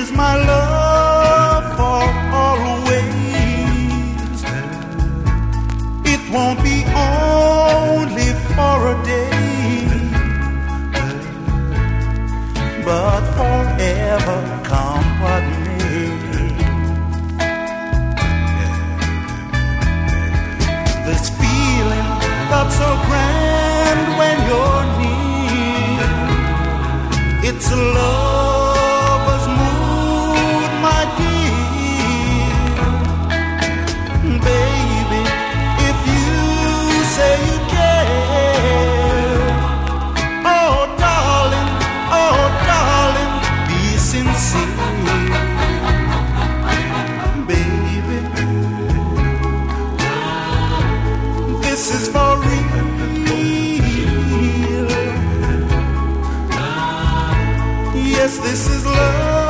is my love for always. It won't be only for a day, but forever, come what may. This feeling that's so grand when you're near, it's a lover's mood, my dear. Baby, if you say you care, oh darling, be sincere. Baby, this is for real. Yes, this is love.